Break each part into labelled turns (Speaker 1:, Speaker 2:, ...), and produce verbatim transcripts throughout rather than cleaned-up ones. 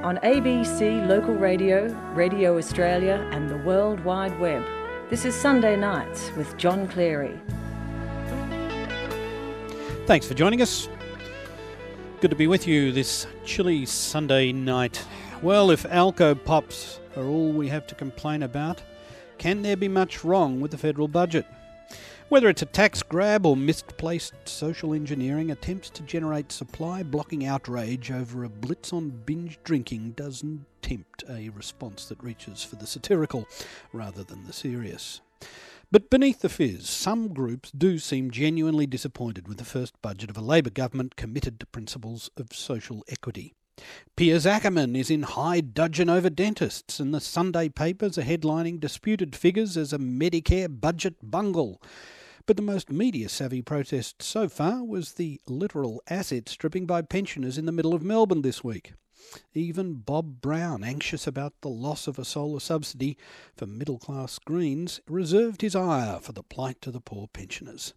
Speaker 1: on A B C Local Radio, Radio Australia and the World Wide Web. This is Sunday Nights with John Cleary.
Speaker 2: Thanks for joining us. Good to be with you this chilly Sunday night. Well, if alco-pops are all we have to complain about, can there be much wrong with the federal budget? Whether it's a tax grab or misplaced social engineering, attempts to generate supply-blocking outrage over a blitz on binge drinking doesn't tempt a response that reaches for the satirical rather than the serious. But beneath the fizz, some groups do seem genuinely disappointed with the first budget of a Labor government committed to principles of social equity. Piers Ackerman is in high dudgeon over dentists, and the Sunday papers are headlining disputed figures as a Medicare budget bungle. But the most media-savvy protest so far was the literal asset stripping by pensioners in the middle of Melbourne this week. Even Bob Brown, anxious about the loss of a solar subsidy for middle-class Greens, reserved his ire for the plight of the poor pensioners.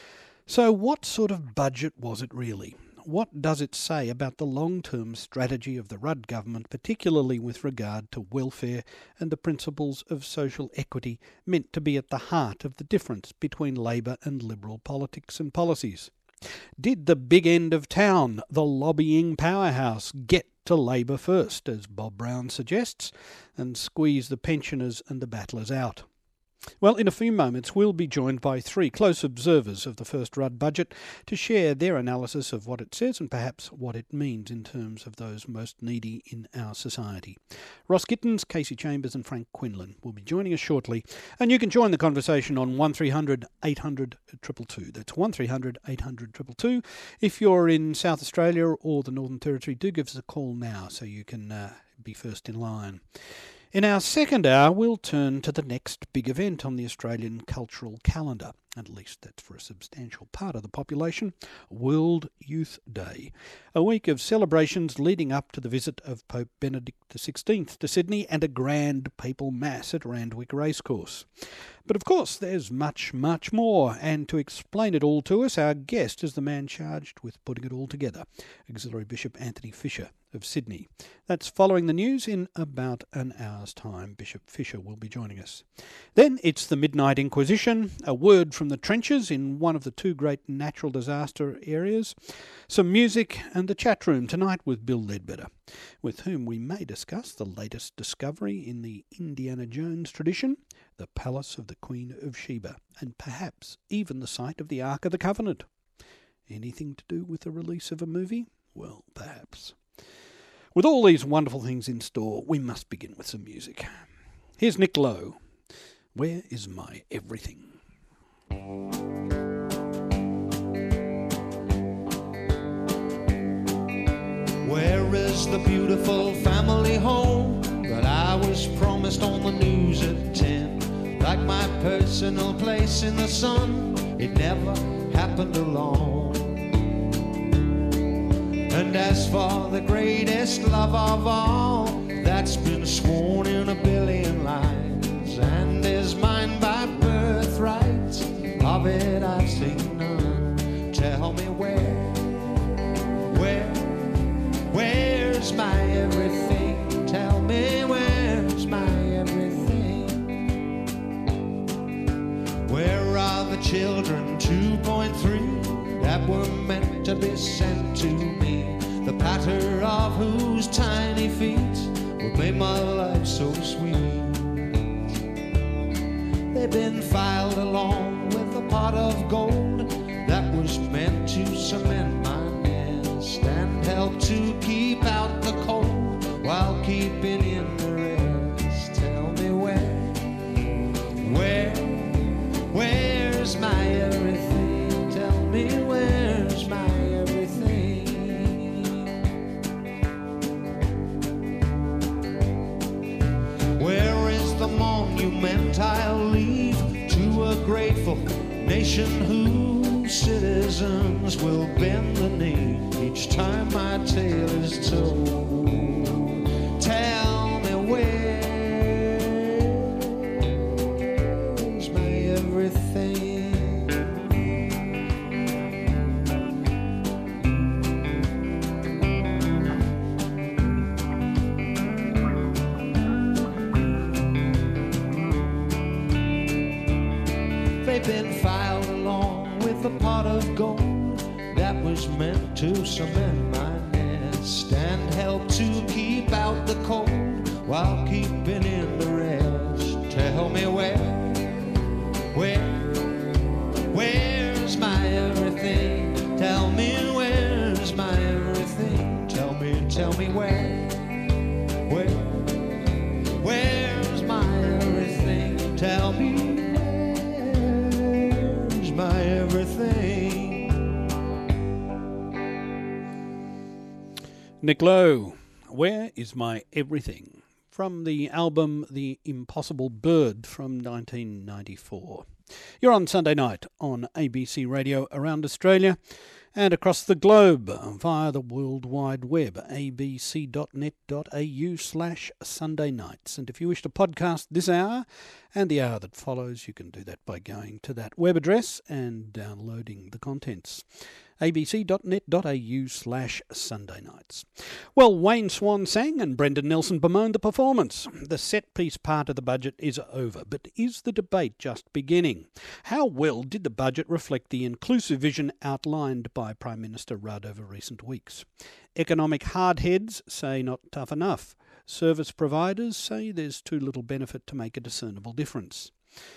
Speaker 2: So what sort of budget was it really? What does it say about the long-term strategy of the Rudd government, particularly with regard to welfare and the principles of social equity meant to be at the heart of the difference between Labor and Liberal politics and policies? Did the big end of town, the lobbying powerhouse, get to Labor first, as Bob Brown suggests, and squeeze the pensioners and the battlers out? Well, in a few moments we'll be joined by three close observers of the first Rudd budget to share their analysis of what it says and perhaps what it means in terms of those most needy in our society. Ross Gittins, Casey Chambers and Frank Quinlan will be joining us shortly, and you can join the conversation on one three hundred eight hundred two two two. That's one three hundred eight hundred two two two. If you're in South Australia or the Northern Territory, do give us a call now so you can uh, be first in line. In our second hour, we'll turn to the next big event on the Australian cultural calendar, at least that's for a substantial part of the population, World Youth Day, a week of celebrations leading up to the visit of Pope Benedict the sixteenth to Sydney and a grand papal mass at Randwick Racecourse. But of course, there's much, much more, and to explain it all to us, our guest is the man charged with putting it all together, Auxiliary Bishop Anthony Fisher of Sydney. That's following the news in about an hour's time. Bishop Fisher will be joining us. Then it's the Midnight Inquisition, a word from the trenches in one of the two great natural disaster areas, some music and the chat room tonight with Bill Ledbetter, with whom we may discuss the latest discovery in the Indiana Jones tradition, the Palace of the Queen of Sheba, and perhaps even the site of the Ark of the Covenant. Anything to do with the release of a movie? Well, perhaps. With all these wonderful things in store, we must begin with some music. Here's Nick Lowe. Where is my everything?
Speaker 3: Where is the beautiful family home that I was promised on the news at ten? Like my personal place in the sun, it never happened alone. And as for the greatest love of all, that's been sworn in a billion lines and is mine by birthright, of it I've seen none. Tell me where, where, where's my everything? Tell me where's my everything? Where are the children two point three that were meant to be sent to me? The patter of whose tiny feet will make my life so sweet. They've been filed along with a pot of gold that was meant to cement my nest and help to keep out the cold while keeping in the rest. Tell me where, where, where's my everything? Tell me where's my everything? Where is the monument I'll leave to a grateful nation whose citizens will bend the knee each time my tale is told? Tell me where's my everything? been filed along with a pot of gold that was meant to cement my nest and help to keep out the cold while keeping in the rest. Tell me where, where, where's my everything? Tell me where's my everything? Tell me, tell me where, where, where's my everything? Tell me where's my everything?
Speaker 2: Nick Lowe, Where Is My Everything? From the album The Impossible Bird from nineteen ninety-four. You're on Sunday night on A B C Radio around Australia and across the globe via the World Wide Web, a b c dot net dot a u slash Sunday nights. And if you wish to podcast this hour and the hour that follows, you can do that by going to that web address and downloading the contents. a b c dot net dot a u slash Sunday nights. Well, Wayne Swan sang and Brendan Nelson bemoaned the performance. The set-piece part of the budget is over, but is the debate just beginning? How well did the budget reflect the inclusive vision outlined by Prime Minister Rudd over recent weeks? Economic hardheads say not tough enough. Service providers say there's too little benefit to make a discernible difference.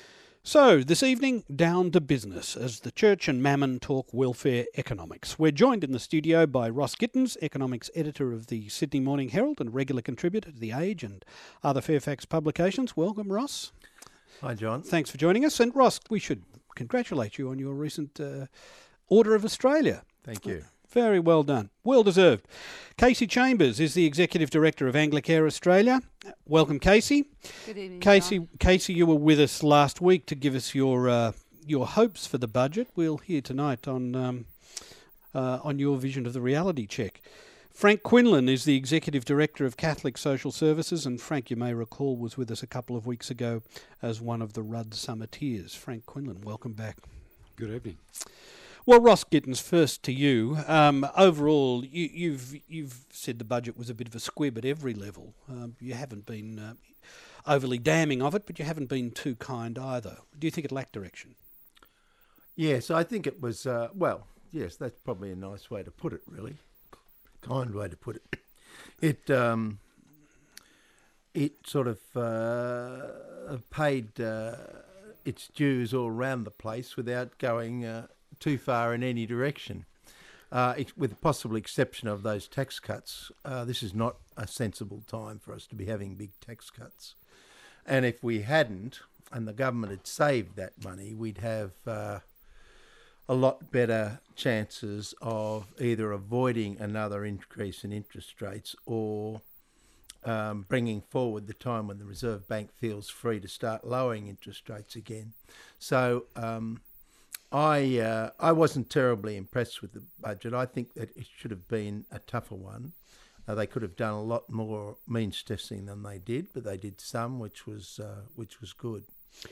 Speaker 2: So, this evening, down to business as the Church and Mammon talk welfare economics. We're joined in the studio by Ross Gittins, economics editor of the Sydney Morning Herald and regular contributor to The Age and other Fairfax publications. Welcome, Ross.
Speaker 4: Hi, John.
Speaker 2: Thanks for joining us. And Ross, we should congratulate you on your recent uh, Order of Australia.
Speaker 4: Thank you.
Speaker 2: Very well done. Well deserved. Casey Chambers is the Executive Director of Anglicare Australia. Welcome, Casey.
Speaker 5: Good evening,
Speaker 2: Casey,
Speaker 5: John.
Speaker 2: Casey, you were with us last week to give us your uh, your hopes for the budget. We'll hear tonight on um, uh, on your vision of the reality check. Frank Quinlan is the Executive Director of Catholic Social Services, and Frank, you may recall, was with us a couple of weeks ago as one of the Rudd Summiteers. Frank Quinlan, welcome back.
Speaker 6: Good evening.
Speaker 2: Well, Ross Gittins, first to you. Um, overall, you, you've you've said the budget was a bit of a squib at every level. Um, you haven't been uh, overly damning of it, but you haven't been too kind either. Do you think it lacked direction?
Speaker 4: Yes, I think it was, uh, well, yes, that's probably a nice way to put it, really. Kind way to put it. It, um, it sort of uh, paid uh, its dues all around the place without going Uh, too far in any direction, uh, ex- with the possible exception of those tax cuts. Uh, this is not a sensible time for us to be having big tax cuts. And if we hadn't, and the government had saved that money, we'd have uh, a lot better chances of either avoiding another increase in interest rates or um, bringing forward the time when the Reserve Bank feels free to start lowering interest rates again. So, um, I uh, I wasn't terribly impressed with the budget. I think that it should have been a tougher one. Uh, they could have done a lot more means testing than they did, but they did some, which was uh, which was good.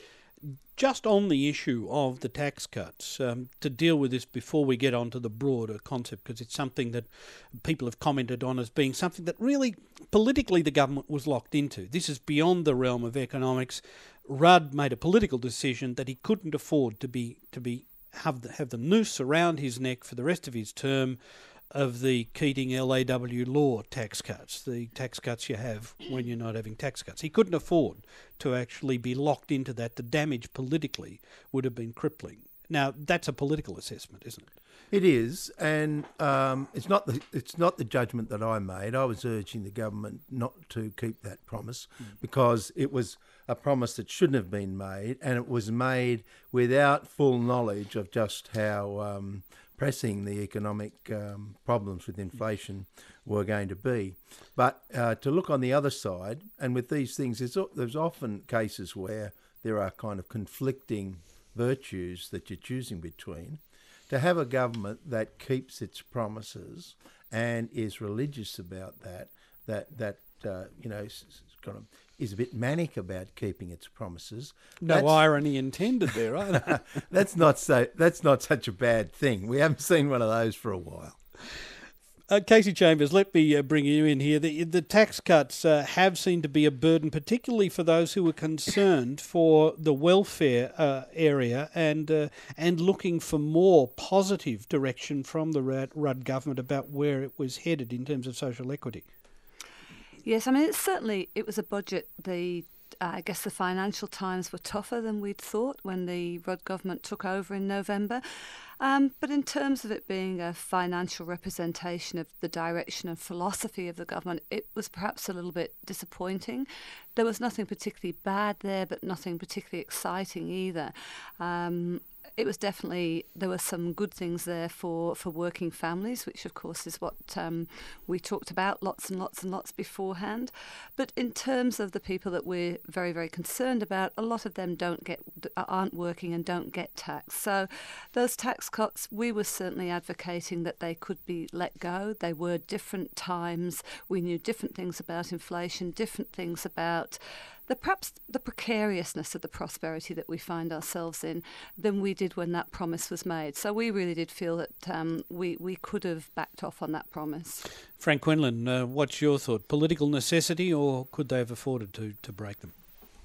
Speaker 2: Just on the issue of the tax cuts, um, to deal with this before we get on to the broader concept, because it's something that people have commented on as being something that really politically the government was locked into. This is beyond the realm of economics. Rudd made a political decision that he couldn't afford to be to be have the, have the noose around his neck for the rest of his term of the Keating L A W law tax cuts, the tax cuts you have when you're not having tax cuts. He couldn't afford to actually be locked into that. The damage politically would have been crippling. Now, that's a political assessment, isn't it?
Speaker 4: It is, and um, it's not the it's not the judgment that I made. I was urging the government not to keep that promise mm. because it was a promise that shouldn't have been made, and it was made without full knowledge of just how um, pressing the economic um, problems with inflation were going to be. But uh, to look on the other side, and with these things, there's, there's often cases where there are kind of conflicting virtues that you're choosing between. To have a government that keeps its promises and is religious about that, that that uh, you know, kind of is a bit manic about keeping its promises.
Speaker 2: No
Speaker 4: that's,
Speaker 2: irony intended there, either.
Speaker 4: that's not so. That's not such a bad thing. We haven't seen one of those for a while.
Speaker 2: Uh, Casey Chambers, let me uh, bring you in here. The, the tax cuts uh, have seemed to be a burden, particularly for those who are concerned for the welfare uh, area and uh, and looking for more positive direction from the Rudd, Rudd government about where it was headed in terms of social equity.
Speaker 5: Yes, I mean, it's certainly, it was a budget, the Uh, I guess the financial times were tougher than we'd thought when the Rudd government took over in November. Um, but in terms of it being a financial representation of the direction and philosophy of the government, it was perhaps a little bit disappointing. There was nothing particularly bad there, but nothing particularly exciting either. Um, It was definitely, there were some good things there for, for working families, which of course is what um, we talked about lots and lots and lots beforehand. But in terms of the people that we're very, very concerned about, a lot of them don't get, aren't working and don't get tax. So those tax cuts, we were certainly advocating that they could be let go. They were different times. We knew different things about inflation, different things about the perhaps the precariousness of the prosperity that we find ourselves in than we did when that promise was made. So we really did feel that um, we, we could have backed off on that promise.
Speaker 2: Frank Quinlan, uh, what's your thought? Political necessity, or could they have afforded to, to break them?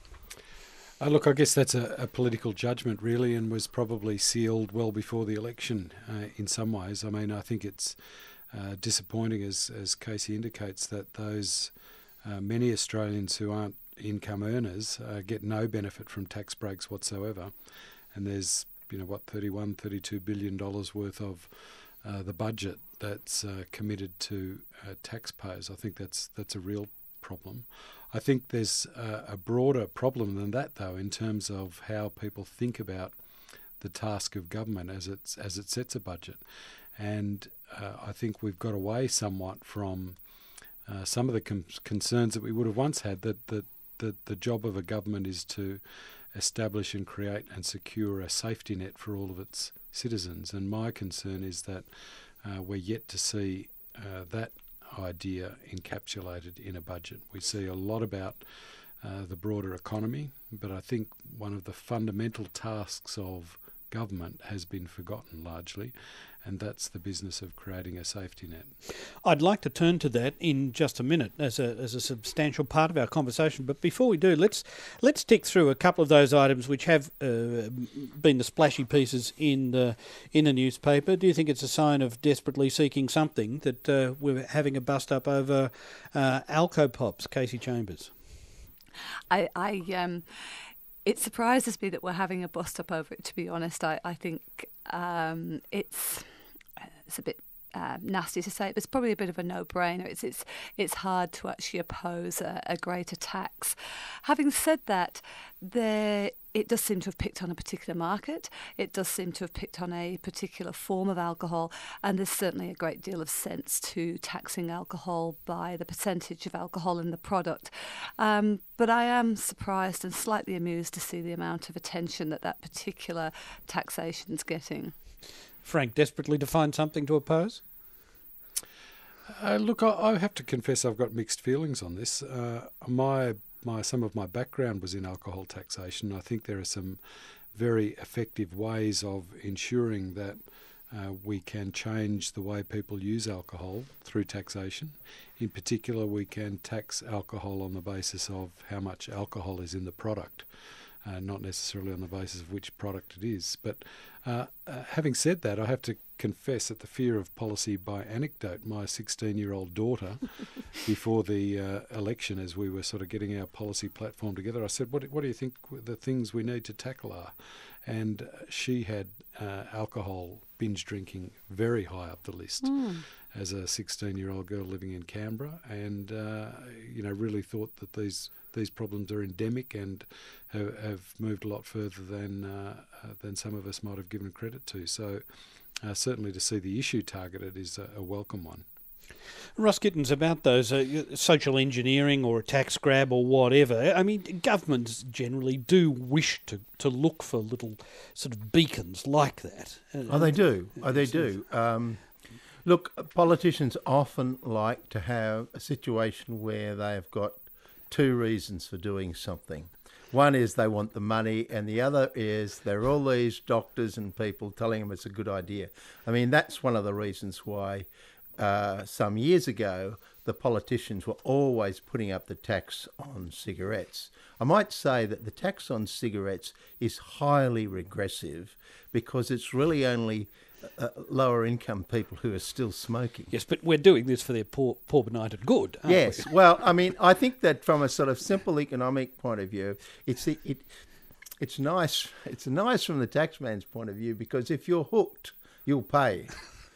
Speaker 6: Uh, look, I guess that's a, a political judgment, really, and was probably sealed well before the election uh, in some ways. I mean, I think it's uh, disappointing, as, as Casey indicates, that those uh, many Australians who aren't income earners uh, get no benefit from tax breaks whatsoever. And there's, you know, what, thirty-one, thirty-two billion dollars worth of uh, the budget that's uh, committed to uh, taxpayers. I think that's that's a real problem. I think there's uh, a broader problem than that, though, in terms of how people think about the task of government as it's as it sets a budget. And uh, I think we've got away somewhat from uh, some of the com- concerns that we would have once had, that that the, the job of a government is to establish and create and secure a safety net for all of its citizens. And my concern is that uh, we're yet to see uh, that idea encapsulated in a budget. We see a lot about uh, the broader economy, but I think one of the fundamental tasks of government has been forgotten largely, and that's the business of creating a safety net.
Speaker 2: I'd like to turn to that in just a minute as a as a substantial part of our conversation, but before we do, let's let's tick through a couple of those items which have uh, been the splashy pieces in the in the newspaper. Do you think it's a sign of desperately seeking something that uh, we're having a bust up over uh, Alcopops, Casey Chambers?
Speaker 5: I, I um. It surprises me that we're having a bust up over it, to be honest. I, I think um, it's it's a bit uh, nasty to say, but it's probably a bit of a no-brainer. It's it's it's hard to actually oppose a, a greater tax. Having said that, there it does seem to have picked on a particular market. It does seem to have picked on a particular form of alcohol, and there's certainly a great deal of sense to taxing alcohol by the percentage of alcohol in the product. Um, but I am surprised and slightly amused to see the amount of attention that that particular taxation's getting.
Speaker 2: Frank, desperately to find something to oppose?
Speaker 6: Uh, look, I, I have to confess I've got mixed feelings on this. Uh, my My, some of my background was in alcohol taxation. I think there are some very effective ways of ensuring that uh, we can change the way people use alcohol through taxation. In particular, we can tax alcohol on the basis of how much alcohol is in the product, uh, not necessarily on the basis of which product it is. But uh, uh, having said that, I have to confess that the fear of policy by anecdote, my sixteen-year-old daughter, before the uh, election, as we were sort of getting our policy platform together, I said, what, what do you think the things we need to tackle are? And she had uh, alcohol binge drinking very high up the list mm. as a sixteen-year-old girl living in Canberra, and uh, you know, really thought that these these problems are endemic and have, have moved a lot further than uh, uh, than some of us might have given credit to. So uh, certainly to see the issue targeted is a, a welcome one.
Speaker 2: Ross Gittins, about those uh, social engineering or a tax grab or whatever, I mean, governments generally do wish to, to look for little sort of beacons like that.
Speaker 4: Oh, they do. Oh, they do. Um, look, politicians often like to have a situation where they have got two reasons for doing something. One is they want the money, and the other is there are all these doctors and people telling them it's a good idea. I mean, that's one of the reasons why uh, some years ago, the politicians were always putting up the tax on cigarettes. I might say that the tax on cigarettes is highly regressive because it's really only uh, lower income people who are still smoking.
Speaker 2: Yes, but we're doing this for their poor, poor benighted good, aren't
Speaker 4: Yes,
Speaker 2: we?
Speaker 4: well, I mean, I think that from a sort of simple economic point of view, it's it, it it's nice. It's nice from the taxman's point of view because if you're hooked, you'll pay.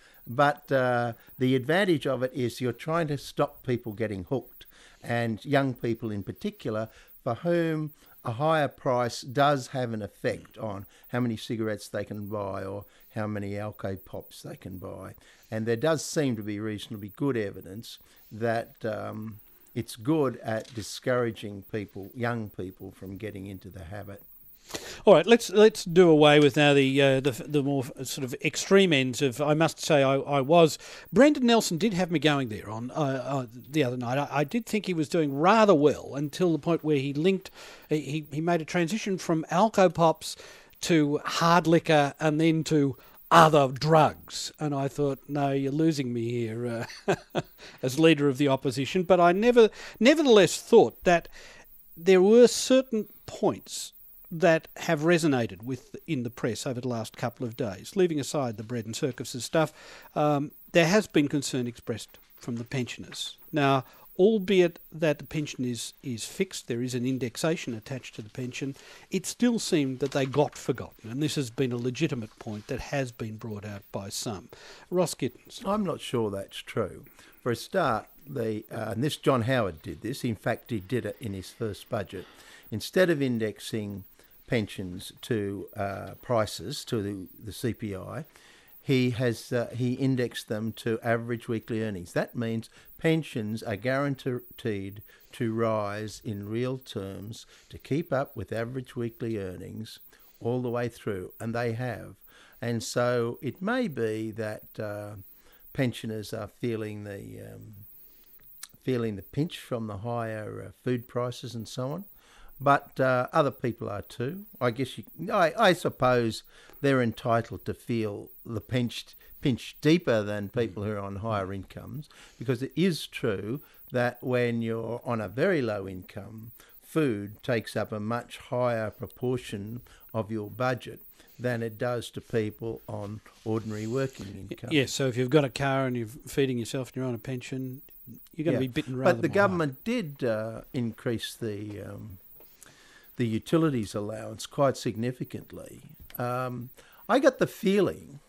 Speaker 4: But uh, the advantage of it is you're trying to stop people getting hooked, and young people in particular, for whom a higher price does have an effect on how many cigarettes they can buy or how many Alco Pops they can buy. And there does seem to be reasonably good evidence that um, it's good at discouraging people, young people, from getting into the habit.
Speaker 2: All right, let's let's do away with now the uh, the the more sort of extreme ends of. I must say, I, I was Brendan Nelson did have me going there on uh, uh, the other night. I, I did think he was doing rather well until the point where he linked, he he made a transition from Alco Pops to hard liquor and then to other drugs, and I thought, no, you're losing me here uh, as leader of the opposition. But I never, nevertheless, thought that there were certain points that have resonated with in the press over the last couple of days. Leaving aside the bread and circuses stuff, um, there has been concern expressed from the pensioners. Now, albeit that the pension is, is fixed, there is an indexation attached to the pension, it still seemed that they got forgotten, and this has been a legitimate point that has been brought out by some. Ross Gittins.
Speaker 4: I'm not sure that's true. For a start, the uh, and this John Howard did this. In fact, he did it in his first budget. Instead of indexing pensions to uh, prices, to the, the C P I, he has uh, he indexed them to average weekly earnings. That means pensions are guaranteed to rise in real terms to keep up with average weekly earnings all the way through, and they have. And so it may be that uh, pensioners are feeling the um, feeling the pinch from the higher uh, food prices and so on. But uh, other people are too. I guess you, I, I suppose they're entitled to feel the pinch, pinch deeper than people who are on higher incomes, because it is true that when you're on a very low income, food takes up a much higher proportion of your budget than it does to people on ordinary working income.
Speaker 2: Yes, so if you've got a car and you're feeding yourself and you're on a pension, you're going
Speaker 4: yeah.
Speaker 2: to be bitten rather
Speaker 4: But the
Speaker 2: more
Speaker 4: government hard. did uh, increase the... Um, the utilities allowance quite significantly. Um, I got the feeling,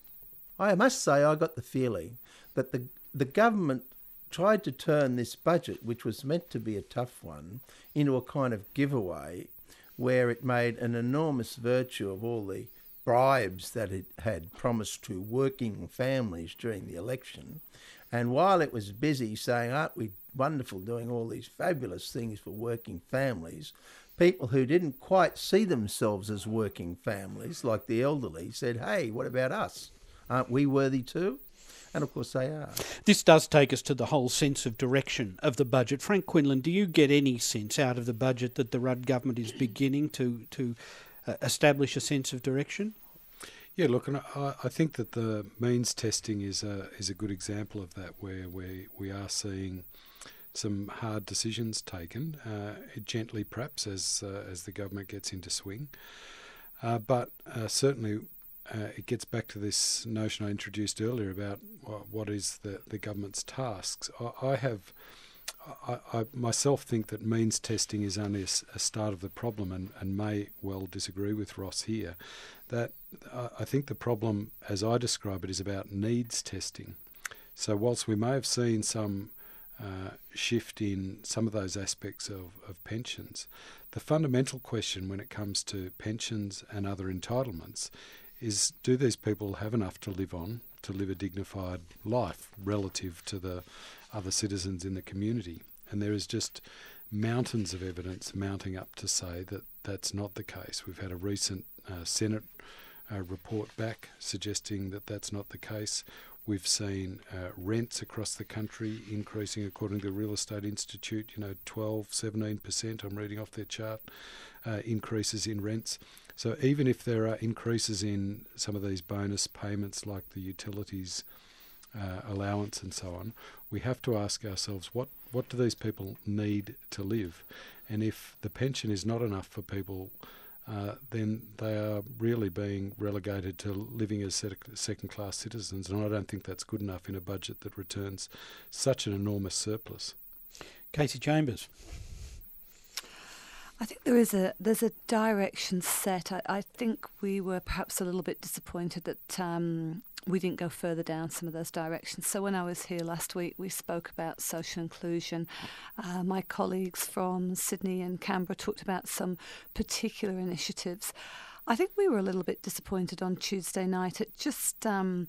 Speaker 4: I must say I got the feeling that the the government tried to turn this budget, which was meant to be a tough one, into a kind of giveaway where it made an enormous virtue of all the bribes that it had promised to working families during the election. And while it was busy saying, aren't we wonderful doing all these fabulous things for working families, people who didn't quite see themselves as working families, like the elderly, said, hey, what about us? Aren't we worthy too? And of course they are.
Speaker 2: This does take us to the whole sense of direction of the budget. Frank Quinlan, do you get any sense out of the budget that the Rudd government is beginning to, to uh, establish a sense of direction?
Speaker 6: Yeah, look, and I, I think that the means testing is a, is a good example of that, where we, we are seeing some hard decisions taken, uh, gently perhaps as uh, as the government gets into swing. Uh, but uh, certainly uh, it gets back to this notion I introduced earlier about what, what is the, the government's tasks. I, I have, I, I myself think that means testing is only a, a start of the problem, and, and may well disagree with Ross here. That uh, I think the problem, as I describe it, is about needs testing. So whilst we may have seen some Uh, shift in some of those aspects of, of pensions, the fundamental question when it comes to pensions and other entitlements is, do these people have enough to live on, to live a dignified life relative to the other citizens in the community? And there is just mountains of evidence mounting up to say that that's not the case. We've had a recent uh, Senate uh, report back suggesting that that's not the case. We've seen uh, rents across the country increasing, according to the Real Estate Institute, you know, twelve, seventeen percent, I'm reading off their chart, uh, increases in rents. So even if there are increases in some of these bonus payments like the utilities uh, allowance and so on, we have to ask ourselves, what, what do these people need to live? And if the pension is not enough for people, uh, then they are really being relegated to living as second-class citizens, and I don't think that's good enough in a budget that returns such an enormous surplus.
Speaker 2: Kasey Chambers.
Speaker 5: I think there is a there's a direction set. I, I think we were perhaps a little bit disappointed that um, we didn't go further down some of those directions. So when I was here last week, we spoke about social inclusion. Uh, my colleagues from Sydney and Canberra talked about some particular initiatives. I think we were a little bit disappointed on Tuesday night. It just um,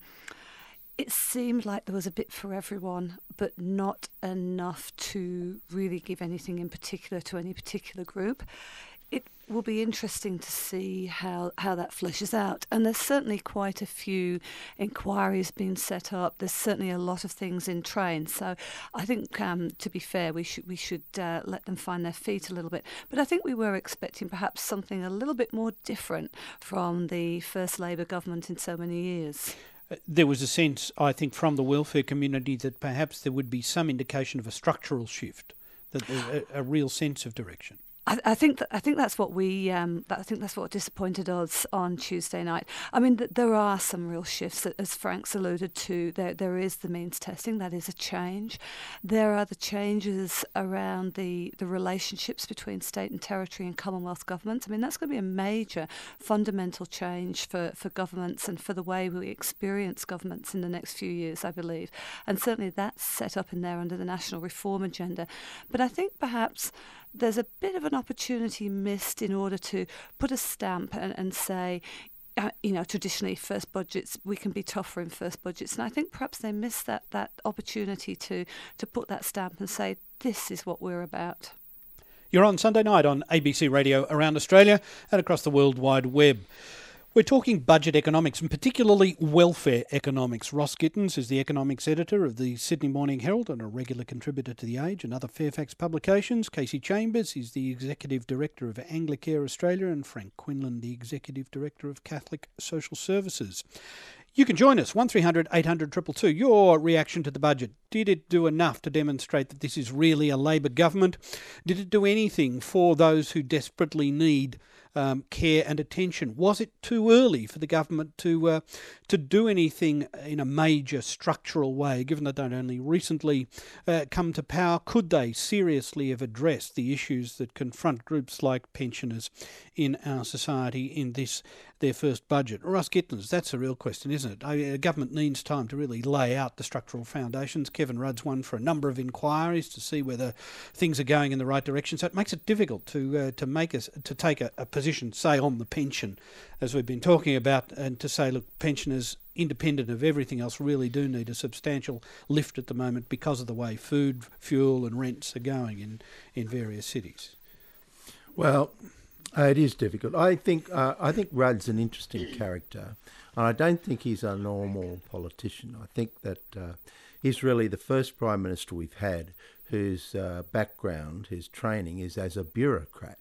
Speaker 5: it seemed like there was a bit for everyone, but not enough to really give anything in particular to any particular group. It will be interesting to see how, how that fleshes out. And there's certainly quite a few inquiries being set up. There's certainly a lot of things in train. So I think, um, to be fair, we should we should uh, let them find their feet a little bit. But I think we were expecting perhaps something a little bit more different from the first Labor government in so many years.
Speaker 2: There was a sense, I think, from the welfare community that perhaps there would be some indication of a structural shift, that there's a, a real sense of direction.
Speaker 5: I, I think that, I think that's what we um, that, I think that's what disappointed us on Tuesday night. I mean, th- there are some real shifts, as Frank's alluded to. There there is the means testing, that is a change. There are the changes around the the relationships between state and territory and Commonwealth governments. I mean, that's going to be a major fundamental change for, for governments and for the way we experience governments in the next few years, I believe. And certainly that's set up in there under the National Reform Agenda. But I think perhaps there's a bit of an opportunity missed in order to put a stamp and, and say, uh, you know, traditionally first budgets, we can be tougher in first budgets. And I think perhaps they missed that, that opportunity to, to put that stamp and say, this is what we're about.
Speaker 2: You're on Sunday night on A B C Radio around Australia and across the World Wide Web. We're talking budget economics and particularly welfare economics. Ross Gittins is the economics editor of the Sydney Morning Herald and a regular contributor to The Age and other Fairfax publications. Kasey Chambers is the executive director of Anglicare Australia, and Frank Quinlan, the executive director of Catholic Social Services. You can join us, one three hundred eight hundred two two two. Your reaction to the budget. Did it do enough to demonstrate that this is really a Labor government? Did it do anything for those who desperately need um, care and attention? Was it too early for the government to uh, to do anything in a major structural way, given that they'd only recently uh, come to power? Could they seriously have addressed the issues that confront groups like pensioners in our society in this, their first budget? Ross Gittins, that's a real question, isn't it? A government needs time to really lay out the structural foundations. Kevin Rudd's won for a number of inquiries to see whether things are going in the right direction. So it makes it difficult to uh, to make us to take a, a position, say, on the pension, as we've been talking about, and to say, look, pensioners, independent of everything else, really do need a substantial lift at the moment because of the way food, fuel and rents are going in, in various cities.
Speaker 4: Well, uh, it is difficult. I think uh, I think Rudd's an interesting character, and I don't think he's a normal politician. I think that uh, he's really the first Prime Minister we've had whose uh, background, his training is as a bureaucrat.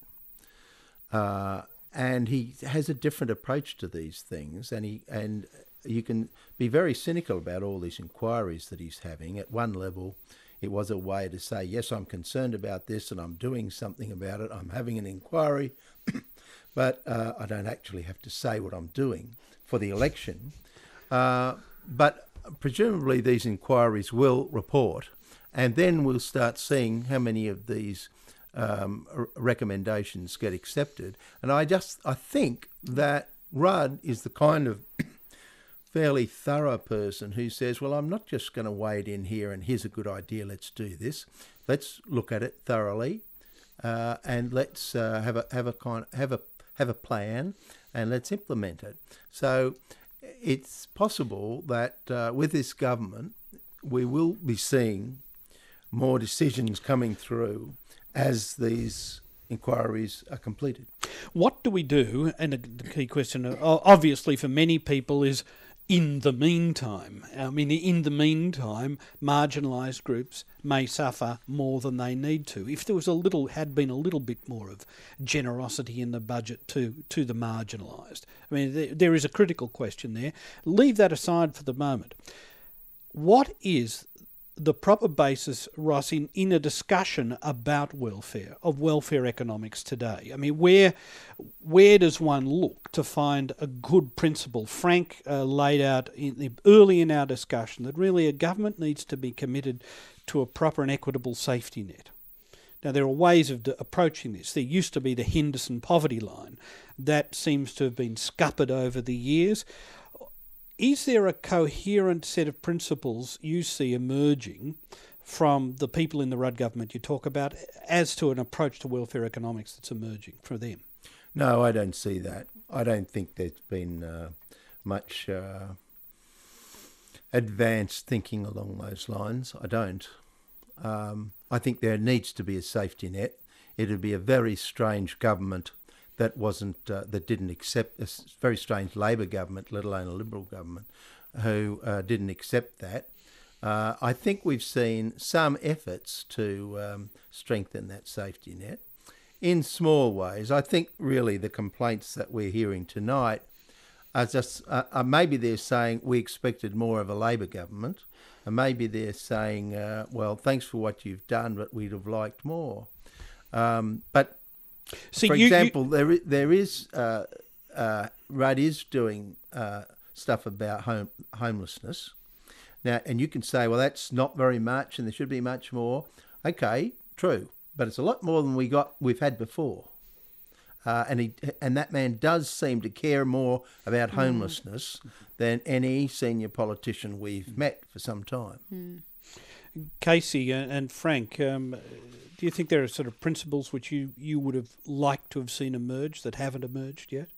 Speaker 4: Uh, and he has a different approach to these things, and he and you can be very cynical about all these inquiries that he's having. At one level, it was a way to say, yes, I'm concerned about this and I'm doing something about it. I'm having an inquiry, but uh, I don't actually have to say what I'm doing for the election. Uh, but presumably these inquiries will report, and then we'll start seeing how many of these um, r- recommendations get accepted. And I just, I think that Rudd is the kind of fairly thorough person who says, well, I'm not just going to wade in here and here's a good idea, let's do this. Let's look at it thoroughly, uh, and let's uh, have a have a kind have a have a plan, and let's implement it. So it's possible that uh, with this government, we will be seeing more decisions coming through as these inquiries are completed.
Speaker 2: What do we do? And the key question, obviously, for many people is in the meantime. I mean, in the meantime, marginalised groups may suffer more than they need to. If there was a little, had been a little bit more of generosity in the budget to, to the marginalised. I mean, there, there is a critical question there. Leave that aside for the moment. what is the proper basis, Ross, in, in a discussion about welfare, of welfare economics today? I mean, where where does one look to find a good principle? Frank uh, laid out in the, early in our discussion that really a government needs to be committed to a proper and equitable safety net. Now, there are ways of de- approaching this. There used to be the Henderson poverty line. That seems to have been scuppered over the years. Is there a coherent set of principles you see emerging from the people in the Rudd government you talk about as to an approach to welfare economics that's emerging for them?
Speaker 4: No, I don't see that. I don't think there's been uh, much uh, advanced thinking along those lines. I don't. Um, I think there needs to be a safety net. It would be a very strange government that wasn't uh, that didn't accept a very strange Labor government, let alone a Liberal government, who uh, didn't accept that. Uh, I think we've seen some efforts to um, strengthen that safety net in small ways. I think really the complaints that we're hearing tonight are just uh, uh, maybe they're saying we expected more of a Labor government, and maybe they're saying, uh, well, thanks for what you've done, but we'd have liked more. Um, but
Speaker 2: See,
Speaker 4: For
Speaker 2: you,
Speaker 4: example,
Speaker 2: you...
Speaker 4: there there is uh, uh, Rudd is doing uh, stuff about home homelessness now, and you can say, well, that's not very much, and there should be much more. Okay, true, but it's a lot more than we got we've had before. Uh, and he and that man does seem to care more about homelessness mm. than any senior politician we've met for some time.
Speaker 5: Mm.
Speaker 2: Casey and Frank, um, do you think there are sort of principles which you, you would have liked to have seen emerge that haven't emerged yet?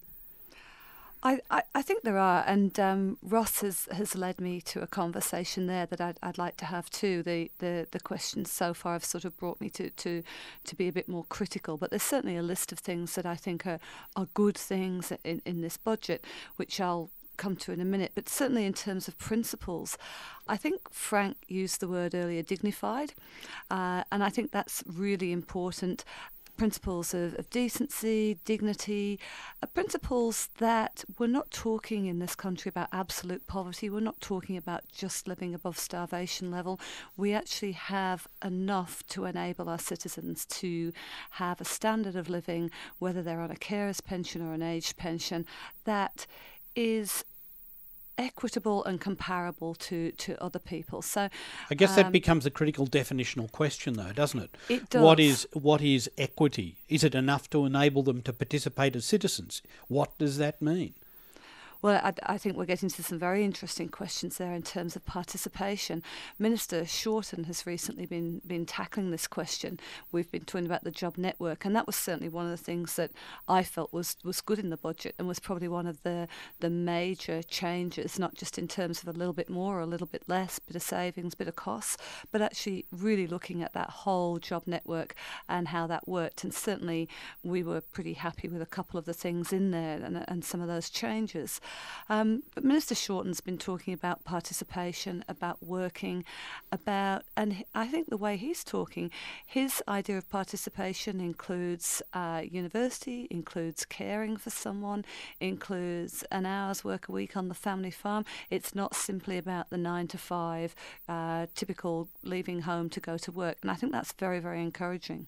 Speaker 5: I, I, I think there are, and um, Ross has, has led me to a conversation there that I'd, I'd like to have too. The, the the questions so far have sort of brought me to, to, to be a bit more critical, but there's certainly a list of things that I think are, are good things in, in this budget, which I'll come to in a minute. But certainly in terms of principles, I think Frank used the word earlier, dignified, uh, and I think that's really important. Principles of, of decency, dignity, uh, principles that we're not talking in this country about absolute poverty. We're not talking about just living above starvation level. We actually have enough to enable our citizens to have a standard of living, whether they're on a carer's pension or an aged pension, that is equitable and comparable to, to other people. So
Speaker 2: I guess
Speaker 5: um,
Speaker 2: that becomes a critical definitional question, though, doesn't it?
Speaker 5: It does.
Speaker 2: What is what is equity? Is it enough to enable them to participate as citizens? What does that mean?
Speaker 5: Well, I, I think we're getting to some very interesting questions there in terms of participation. Minister Shorten has recently been, been tackling this question. We've been talking about the job network, and that was certainly one of the things that I felt was, was good in the budget and was probably one of the, the major changes, not just in terms of a little bit more or a little bit less, bit of savings, bit of costs, but actually really looking at that whole job network and how that worked. And certainly we were pretty happy with a couple of the things in there and, and some of those changes. Um, but Minister Shorten's been talking about participation, about working, about, and I think the way he's talking, his idea of participation includes uh, university, includes caring for someone, includes an hour's work a week on the family farm. It's not simply about the nine to five, uh, typical leaving home to go to work. And I think that's very, very encouraging.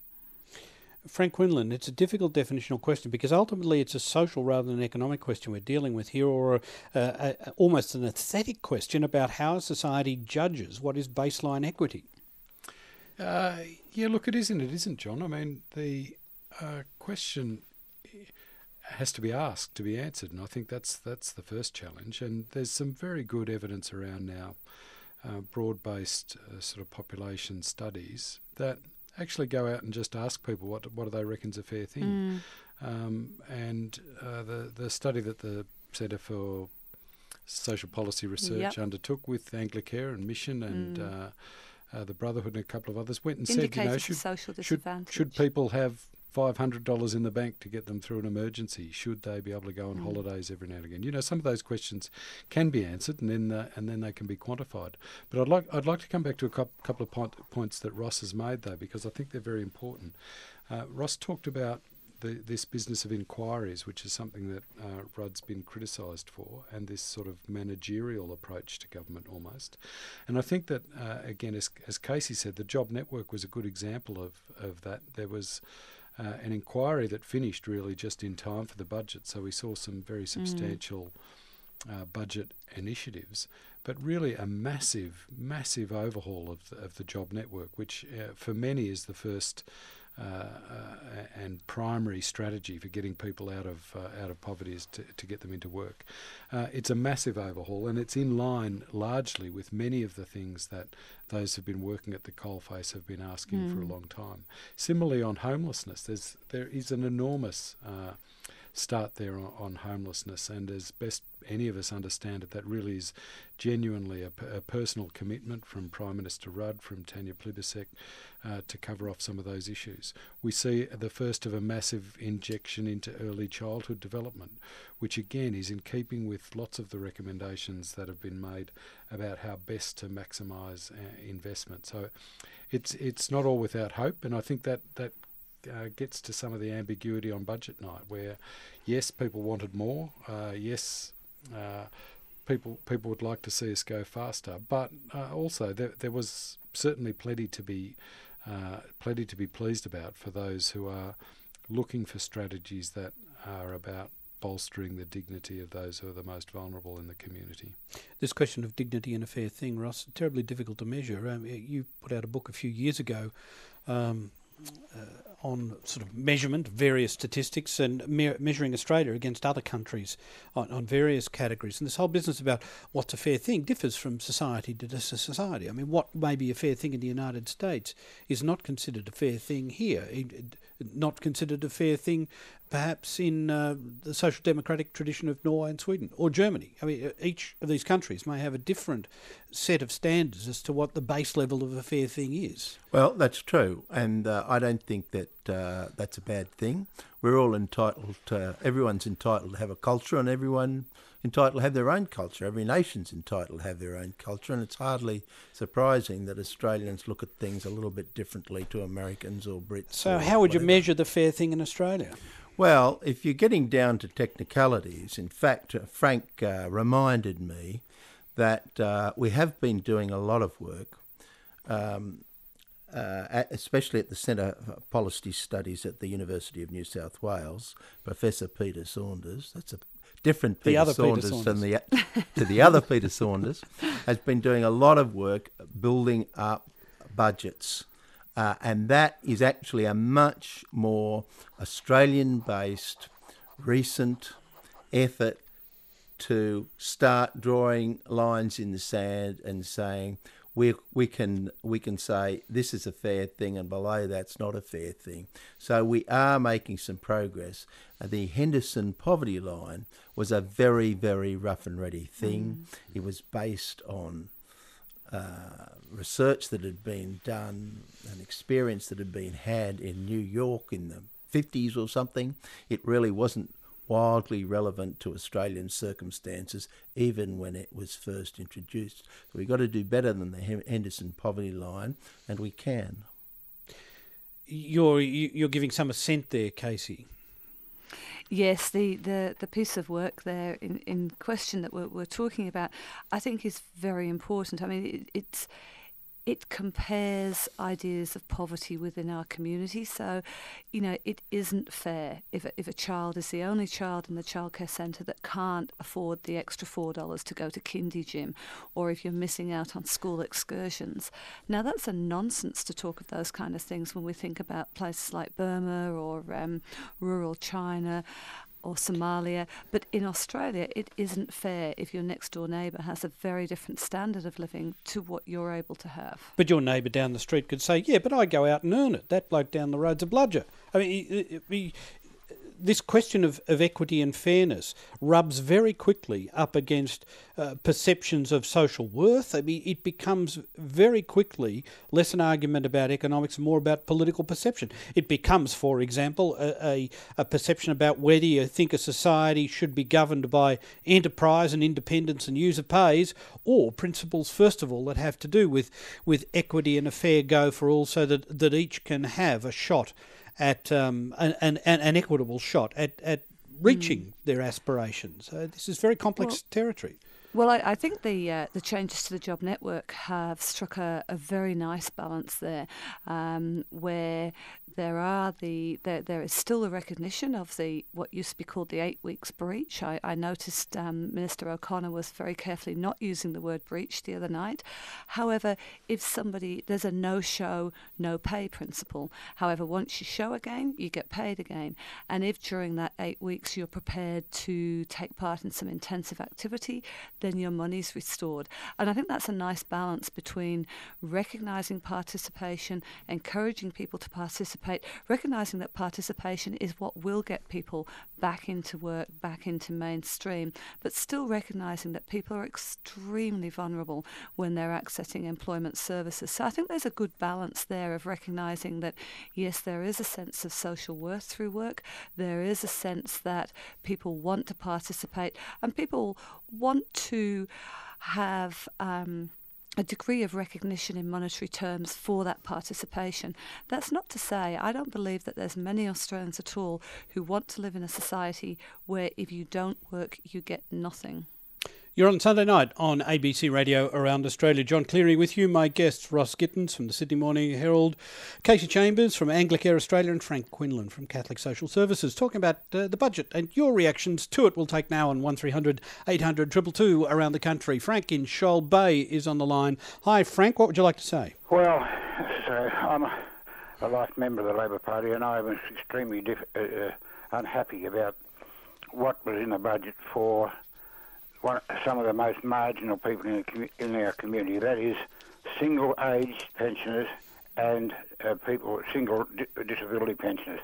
Speaker 2: Frank Quinlan, it's a difficult definitional question because ultimately it's a social rather than an economic question we're dealing with here, or a, a, a, almost an aesthetic question about how a society judges what is baseline equity.
Speaker 6: Uh, yeah, look, it isn't, it isn't, John. I mean, the uh, question has to be asked to be answered, and I think that's that's the first challenge. And there's some very good evidence around now, uh, broad-based uh, sort of population studies that actually go out and just ask people what what do they reckon's a fair thing. Mm. Um, and uh, the the study that the Centre for Social Policy Research yep. undertook with Anglicare and Mission and mm. uh, uh, the Brotherhood and a couple of others went and
Speaker 5: Indicators
Speaker 6: said, you know, should,
Speaker 5: social
Speaker 6: should, should people have five hundred dollars in the bank to get them through an emergency? Should they be able to go on mm. holidays every now and again? You know, some of those questions can be answered, and then uh, and then they can be quantified. But I'd like I'd like to come back to a couple of point, points that Ross has made, though, because I think they're very important. Uh, Ross talked about the, this business of inquiries, which is something that uh, Rudd's been criticised for, and this sort of managerial approach to government almost. And I think that, uh, again, as, as Casey said, the Job Network was a good example of, of that. There was uh, an inquiry that finished really just in time for the budget, so we saw some very substantial mm. uh, budget initiatives, but really a massive, massive overhaul of the, of the Job Network, which uh, for many is the first Uh, uh, and primary strategy for getting people out of uh, out of poverty is to, to get them into work. Uh, it's a massive overhaul, and it's in line largely with many of the things that those who've been working at the coalface have been asking mm. for a long time. Similarly, on homelessness, there's there is an enormous uh, start there on, on homelessness, and as best any of us understand it, that really is genuinely a, a personal commitment from Prime Minister Rudd, from Tanya Plibersek, uh, to cover off some of those issues. We see the first of a massive injection into early childhood development, which again is in keeping with lots of the recommendations that have been made about how best to maximise uh, investment. So it's it's not all without hope, and I think that that Uh, gets to some of the ambiguity on budget night, where yes, people wanted more, uh, yes, uh, people people would like to see us go faster, but uh, also there, there was certainly plenty to be uh, plenty to be pleased about for those who are looking for strategies that are about bolstering the dignity of those who are the most vulnerable in the community.
Speaker 2: This question of dignity and a fair thing, Ross, terribly difficult to measure. Um, you put out a book a few years ago um, uh, on sort of measurement, various statistics, and me- measuring Australia against other countries on, on various categories. And this whole business about what's a fair thing differs from society to society. I mean, what may be a fair thing in the United States is not considered a fair thing here, not considered a fair thing perhaps in uh, the social democratic tradition of Norway and Sweden or Germany. I mean, each of these countries may have a different set of standards as to what the base level of a fair thing is.
Speaker 4: Well, that's true, and uh, I don't think that uh, that's a bad thing. We're all entitled to, everyone's entitled to have a culture, and everyone entitled to have their own culture. Every nation's entitled to have their own culture, and it's hardly surprising that Australians look at things a little bit differently to Americans or Brits.
Speaker 2: So
Speaker 4: or
Speaker 2: how would
Speaker 4: whatever.
Speaker 2: you measure the fair thing in Australia?
Speaker 4: Well, if you're getting down to technicalities, in fact, uh, Frank uh, reminded me that uh, we have been doing a lot of work, um, uh, at, especially at the Centre for Policy Studies at the University of New South Wales. Professor Peter Saunders, that's a different Peter,
Speaker 2: other
Speaker 4: Saunders,
Speaker 2: Peter
Speaker 4: than the to the other Peter Saunders, has been doing a lot of work building up budgets. Uh, and that is actually a much more Australian-based, recent effort to start drawing lines in the sand and saying we we can we can say this is a fair thing and below that's not a fair thing. So we are making some progress. Uh, the Henderson poverty line was a very, very rough and ready thing. Mm. It was based on Uh, research that had been done, an experience that had been had in New York in the fifties or something. It really wasn't wildly relevant to Australian circumstances, even when it was first introduced. So we've got to do better than the Henderson poverty line, and we can.
Speaker 2: You're you're giving some assent there, Casey.
Speaker 5: Yes, the, the, the piece of work there in, in question that we're, we're talking about, I think is very important. I mean, it, it's it compares ideas of poverty within our community. So, you know, it isn't fair if a, if a child is the only child in the childcare centre that can't afford the extra four dollars to go to kindy gym, or if you're missing out on school excursions. Now, that's a nonsense to talk of those kind of things when we think about places like Burma or um, rural China or Somalia. But in Australia, it isn't fair if your next door neighbour has a very different standard of living to what you're able to have.
Speaker 2: But your neighbour down the street could say, yeah, but I go out and earn it. That bloke down the road's a bludger. I mean, he, he, this question of, of equity and fairness rubs very quickly up against uh, perceptions of social worth. I mean, it becomes very quickly less an argument about economics and more about political perception. It becomes, for example, a, a, a perception about whether you think a society should be governed by enterprise and independence and user pays, or principles, first of all, that have to do with, with equity and a fair go for all, so that, that each can have a shot at um, an, an, an equitable shot at, at reaching mm. their aspirations. Uh, this is very complex well, territory.
Speaker 5: Well, I, I think the uh, the changes to the Job Network have struck a, a very nice balance there, um, where there are the there, there is still a recognition of the what used to be called the eight weeks breach. I, I noticed um, Minister O'Connor was very carefully not using the word breach the other night. However, if somebody there's a no show, no pay principle. However, once you show again, you get paid again. And if during that eight weeks you're prepared to take part in some intensive activity, then your money's restored. And I think that's a nice balance between recognising participation, encouraging people to participate, recognising that participation is what will get people back into work, back into mainstream, but still recognising that people are extremely vulnerable when they're accessing employment services. So I think there's a good balance there of recognising that, yes, there is a sense of social worth through work, there is a sense that people want to participate, and people want to have um, a degree of recognition in monetary terms for that participation. That's not to say I don't believe that there's many Australians at all who want to live in a society where if you don't work, you get nothing.
Speaker 2: You're on Sunday night on A B C Radio Around Australia. John Cleary with you. My guests, Ross Gittins from the Sydney Morning Herald, Casey Chambers from Anglicare Australia, and Frank Quinlan from Catholic Social Services, talking about uh, the budget and your reactions to it. We'll take now on one three hundred eight hundred two two two around the country. Frank in Shoal Bay is on the line. Hi, Frank. What would you like to say?
Speaker 7: Well, so I'm a, a life member of the Labor Party, and I was extremely diff- uh, uh, unhappy about what was in the budget for One, some of the most marginal people in, the, in our community, that is single-aged pensioners and uh, people, single di- disability pensioners.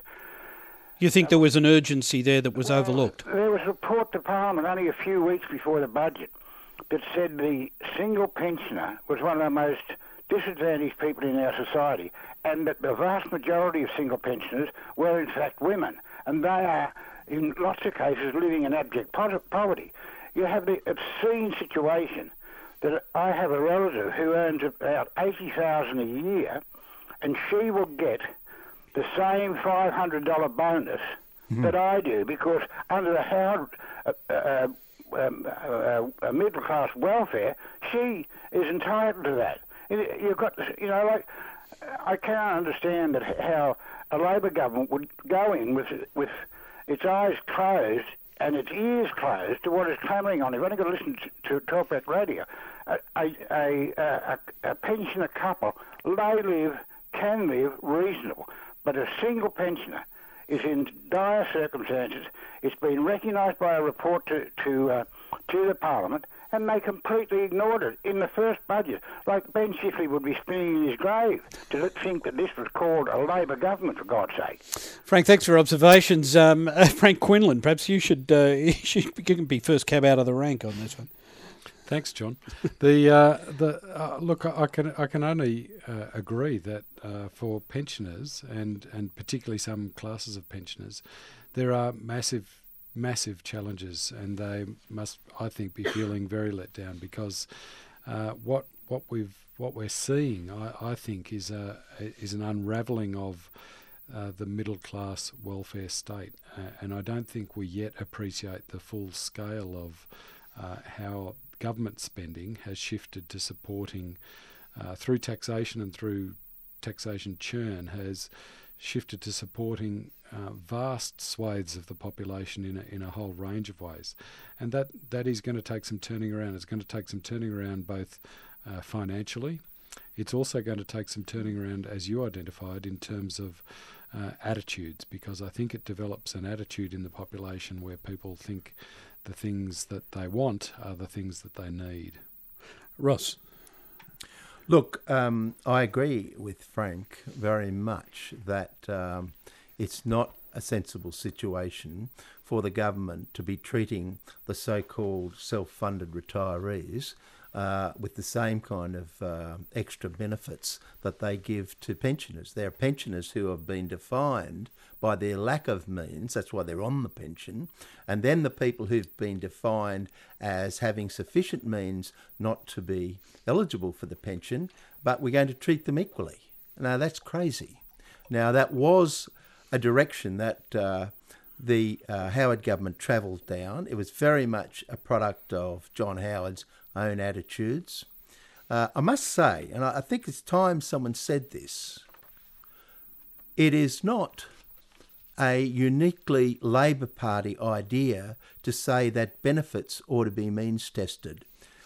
Speaker 2: You think there was an urgency there that was
Speaker 7: well,
Speaker 2: overlooked?
Speaker 7: There was a report to Parliament only a few weeks before the budget that said the single pensioner was one of the most disadvantaged people in our society, and that the vast majority of single pensioners were in fact women, and they are in lots of cases living in abject poverty. You have the obscene situation that I have a relative who earns about eighty thousand dollars a year, and she will get the same five hundred dollars bonus mm-hmm. that I do, because under the Howard uh, uh, um, uh, uh, middle-class welfare, she is entitled to that. You've got, you know, like, I can't understand that how a Labor government would go in with with its eyes closed and its ears closed to what is clamoring on. You've only got to listen to, to talkback radio. A, a, a, a, a pensioner couple, they live, can live reasonable, but a single pensioner is in dire circumstances. It's been recognised by a report to to, uh, to the Parliament, and they completely ignored it in the first budget. Like Ben Chifley would be spinning in his grave to think that this was called a Labor government, for God's sake.
Speaker 2: Frank, thanks for your observations. Um, uh, Frank Quinlan, perhaps you should, uh, you should you can be first cab out of the rank on this one.
Speaker 6: Thanks, John. The uh, the uh, look, I can I can only uh, agree that uh, for pensioners and and particularly some classes of pensioners, there are massive. massive challenges, and they must, I think, be feeling very let down, because uh, what what we've what we're seeing, I, I think, is a is an unravelling of uh, the middle class welfare state, uh, and I don't think we yet appreciate the full scale of uh, how government spending has shifted to supporting uh, through taxation and through taxation churn has shifted to supporting uh, vast swathes of the population in a, in a whole range of ways. And that, that is going to take some turning around. It's going to take some turning around both uh, financially. It's also going to take some turning around, as you identified, in terms of uh, attitudes, because I think it develops an attitude in the population where people think the things that they want are the things that they need.
Speaker 2: Ross?
Speaker 4: Look, um, I agree with Frank very much that um, it's not a sensible situation for the government to be treating the so-called self-funded retirees uh, with the same kind of uh, extra benefits that they give to pensioners. There are pensioners who have been defined by their lack of means, that's why they're on the pension, and then the people who've been defined as having sufficient means not to be eligible for the pension, but we're going to treat them equally. Now, that's crazy. Now, that was a direction that uh, the uh, Howard government travelled down. It was very much a product of John Howard's own attitudes. Uh, I must say, and I, I think it's time someone said this, it is not a uniquely Labor Party idea to say that benefits ought to be means tested.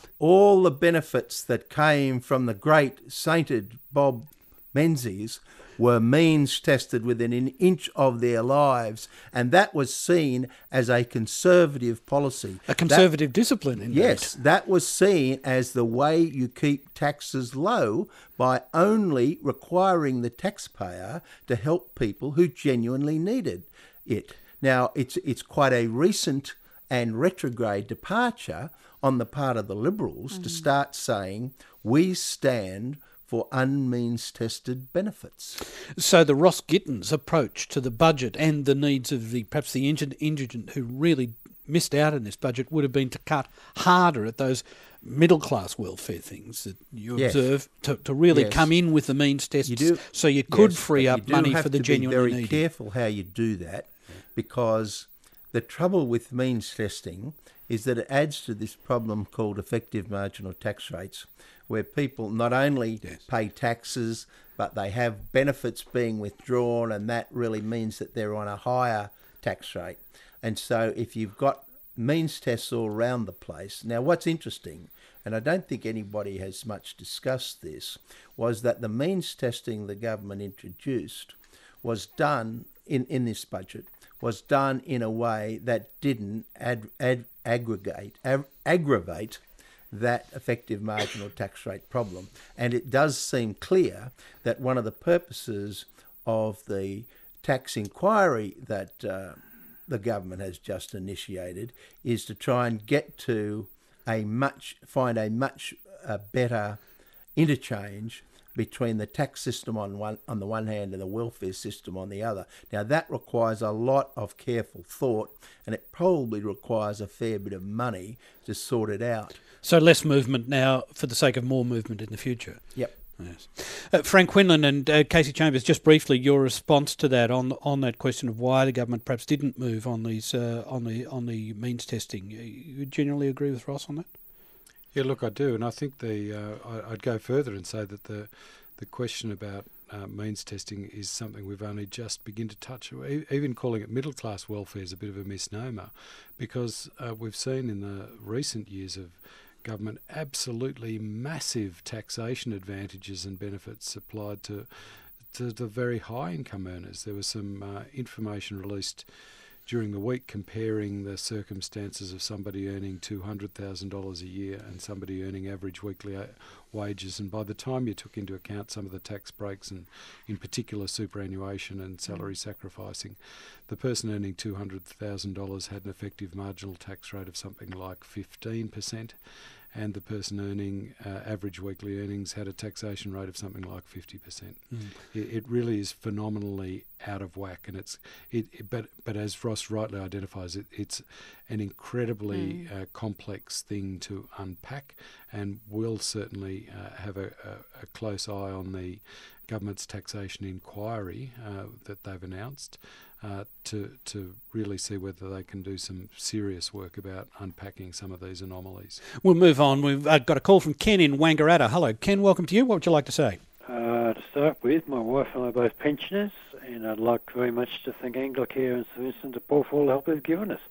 Speaker 4: All the benefits that came from the great sainted Bob Menzies were means tested within an inch of their lives, and that was seen as a conservative policy.
Speaker 2: A conservative that, discipline, indeed.
Speaker 4: Yes, that was seen as the way you keep taxes low, by only requiring the taxpayer to help people who genuinely needed it. Now, it's it's quite a recent and retrograde departure on the part of the Liberals mm. to start saying we stand for unmeans-tested benefits.
Speaker 2: So the Ross Gittins approach to the budget and the needs of the perhaps the indigent who really missed out in this budget would have been to cut harder at those middle-class welfare things that you
Speaker 4: yes.
Speaker 2: observe, to, to really
Speaker 4: yes.
Speaker 2: come in with the means tests
Speaker 4: you do,
Speaker 2: so you could
Speaker 4: yes,
Speaker 2: free up money for the genuinely needy.
Speaker 4: You do have to be very careful how you do that, because the trouble with means testing is that it adds to this problem called effective marginal tax rates, where people not only yes. pay taxes, but they have benefits being withdrawn, and that really means that they're on a higher tax rate. And so if you've got means tests all around the place. Now, what's interesting, and I don't think anybody has much discussed this, was that the means testing the government introduced was done in, in this budget, was done in a way that didn't ad, ad, aggregate, ag, aggravate that effective marginal tax rate problem. And it does seem clear that one of the purposes of the tax inquiry that uh, the government has just initiated is to try and get to a much, find a much uh, better interchange between the tax system on one on the one hand and the welfare system on the other. Now, that requires a lot of careful thought, and it probably requires a fair bit of money to sort it out.
Speaker 2: So less movement now for the sake of more movement in the future.
Speaker 4: Yep.
Speaker 2: Yes. Uh, Frank Quinlan and uh, Casey Chambers, just briefly, your response to that on on that question of why the government perhaps didn't move on these uh, on the on the means testing. You generally agree with Ross on that?
Speaker 6: Yeah, look, I do, and I think the uh, I, I'd go further and say that the the question about uh, means testing is something we've only just begun to touch. Even calling it middle class welfare is a bit of a misnomer, because uh, we've seen in the recent years of government absolutely massive taxation advantages and benefits applied to to the very high income earners. There was some uh, information released during the week comparing the circumstances of somebody earning two hundred thousand dollars a year and somebody earning average weekly a- wages. And by the time you took into account some of the tax breaks and in particular superannuation and salary sacrificing, the person earning two hundred thousand dollars had an effective marginal tax rate of something like fifteen percent. And the person earning uh, average weekly earnings had a taxation rate of something like fifty percent. Mm. It, it really is phenomenally out of whack, and it's it. it but but as Ross rightly identifies, it, it's an incredibly mm. uh, complex thing to unpack, and we'll certainly uh, have a, a, a close eye on the government's taxation inquiry uh, that they've announced. Uh, to to really see whether they can do some serious work about unpacking some of these anomalies.
Speaker 2: We'll move on. We've uh, got a call from Ken in Wangaratta. Hello, Ken. Welcome to you. What would you like to say?
Speaker 8: Uh, to start with, my wife and I are both pensioners, and I'd like very much to thank Anglicare and St Vincent de Paul for all the help they've given us.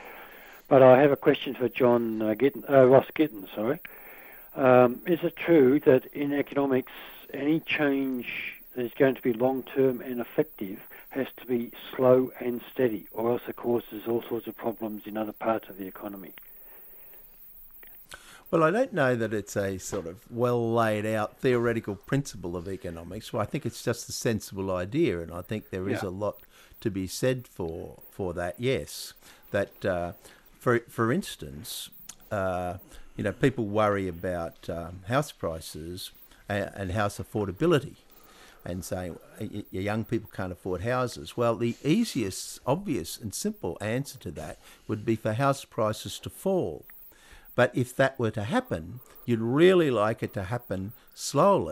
Speaker 8: But I have a question for John uh, Gittin, uh, Ross Gittins. Sorry, um, is it true that in economics, any change that is going to be long-term and effective has to be slow and steady, or else it causes all sorts of problems in other parts of the economy?
Speaker 4: Well, I don't know that it's a sort of well laid out theoretical principle of economics. Well, I think it's just a sensible idea, and I think there is yeah. a lot to be said for for that. Yes, that uh, for for instance, uh, you know, people worry about um, house prices and, and house affordability, and saying young people can't afford houses. Well, the easiest, obvious and simple answer to that would be for house prices to fall. But if that were to happen, you'd really like it to happen slowly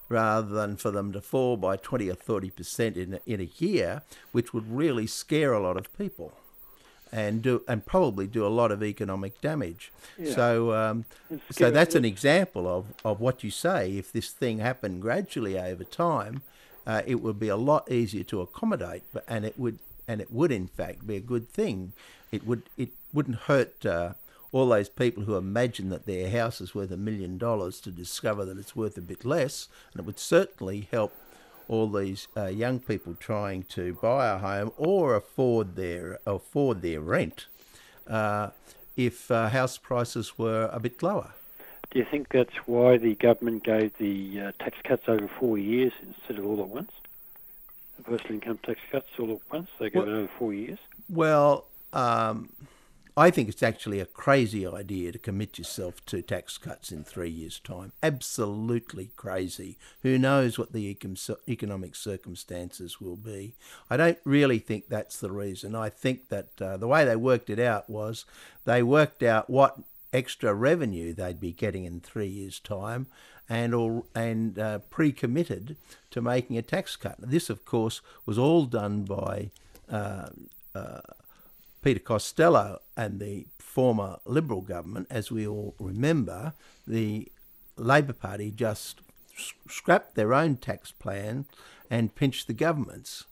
Speaker 4: rather than for them to fall by twenty or thirty percent in a, in a year, which would really scare a lot of people and do and probably do a lot of economic damage.
Speaker 8: Yeah.
Speaker 4: So um, so that's an example of, of what you say. If this thing happened gradually over time, uh, it would be a lot easier to accommodate, but and it would and it would in fact be a good thing. It would it wouldn't hurt uh, all those people who imagine that their house is worth a million dollars to discover that it's worth a bit less, and it would certainly help all these uh, young people trying to buy a home or afford their afford their rent uh, if uh, house prices were a bit lower.
Speaker 8: Do you think that's why the government gave the uh, tax cuts over four years instead of all at once? The personal income tax cuts all at once, they gave well, it over four years?
Speaker 4: Well, um, I think it's actually a crazy idea to commit yourself to tax cuts in three years' time. Absolutely crazy. Who knows what the econ- economic circumstances will be? I don't really think that's the reason. I think that uh, the way they worked it out was they worked out what extra revenue they'd be getting in three years' time and all, and uh, pre-committed to making a tax cut. This, of course, was all done by uh, uh, Peter Costello and the former Liberal government. As we all remember, the Labor Party just scrapped their own tax plan and pinched the government's.